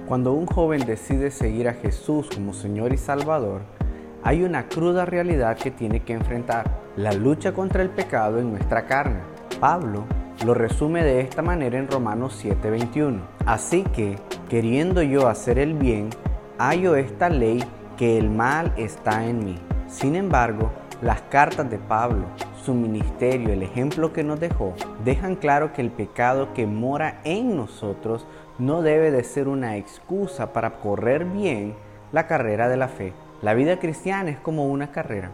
Cuando un joven decide seguir a Jesús como Señor y Salvador, hay una cruda realidad que tiene que enfrentar: la lucha contra el pecado en nuestra carne. Pablo lo resume de esta manera en Romanos 7:21. Así que, queriendo yo hacer el bien, hallo esta ley, que el mal está en mí. Sin embargo, las cartas de Pablo, su ministerio, el ejemplo que nos dejó, dejan claro que el pecado que mora en nosotros no debe de ser una excusa para correr bien la carrera de la fe. La vida cristiana es como una carrera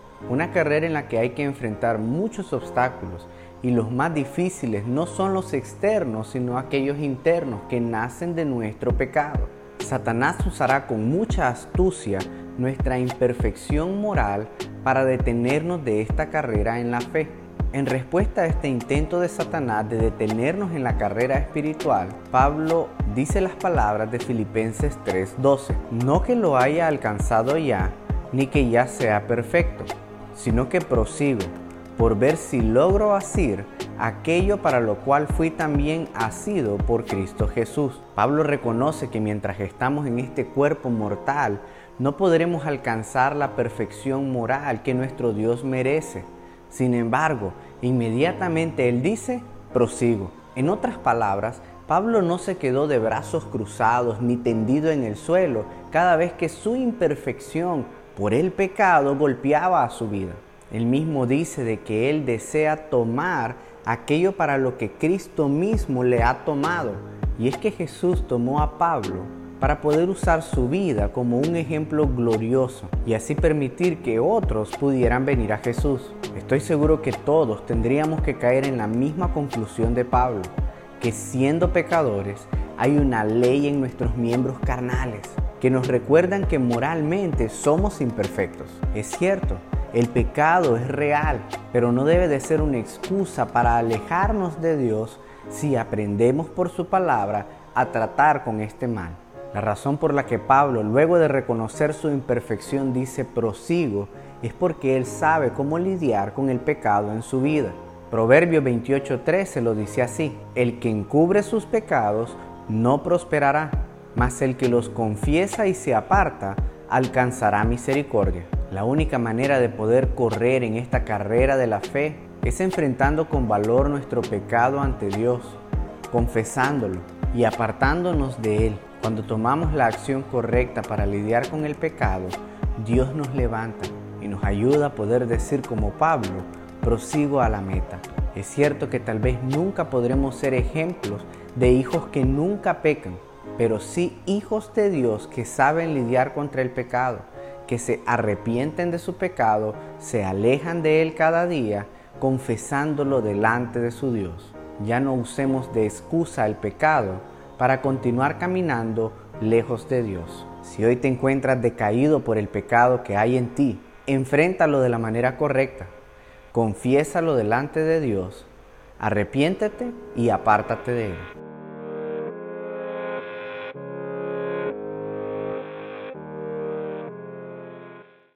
en la que hay que enfrentar muchos obstáculos, y los más difíciles no son los externos, sino aquellos internos que nacen de nuestro pecado. Satanás usará con mucha astucia nuestra imperfección moral para detenernos de esta carrera en la fe. En respuesta a este intento de Satanás de detenernos en la carrera espiritual, Pablo dice las palabras de Filipenses 3:12: no que lo haya alcanzado ya, ni que ya sea perfecto, sino que prosigo por ver si logro asir aquello para lo cual fui también asido por Cristo Jesús. Pablo reconoce que mientras estamos en este cuerpo mortal, no podremos alcanzar la perfección moral que nuestro Dios merece. Sin embargo, inmediatamente él dice: prosigo. En otras palabras, Pablo no se quedó de brazos cruzados ni tendido en el suelo cada vez que su imperfección por el pecado golpeaba a su vida. Él mismo dice de que él desea tomar aquello para lo que Cristo mismo le ha tomado. Y es que Jesús tomó a Pablo para poder usar su vida como un ejemplo glorioso y así permitir que otros pudieran venir a Jesús. Estoy seguro que todos tendríamos que caer en la misma conclusión de Pablo, que siendo pecadores hay una ley en nuestros miembros carnales que nos recuerdan que moralmente somos imperfectos. Es cierto, el pecado es real, pero no debe de ser una excusa para alejarnos de Dios si aprendemos por su palabra a tratar con este mal. La razón por la que Pablo, luego de reconocer su imperfección, dice prosigo, es porque él sabe cómo lidiar con el pecado en su vida. Proverbios 28:13 lo dice así: el que encubre sus pecados no prosperará, mas el que los confiesa y se aparta alcanzará misericordia. La única manera de poder correr en esta carrera de la fe es enfrentando con valor nuestro pecado ante Dios, confesándolo y apartándonos de él. Cuando tomamos la acción correcta para lidiar con el pecado, Dios nos levanta y nos ayuda a poder decir como Pablo: prosigo a la meta. Es cierto que tal vez nunca podremos ser ejemplos de hijos que nunca pecan, pero sí hijos de Dios que saben lidiar contra el pecado, que se arrepienten de su pecado, se alejan de él cada día, confesándolo delante de su Dios. Ya no usemos de excusa el pecado para continuar caminando lejos de Dios. Si hoy te encuentras decaído por el pecado que hay en ti, enfréntalo de la manera correcta. Confiésalo delante de Dios, arrepiéntete y apártate de él.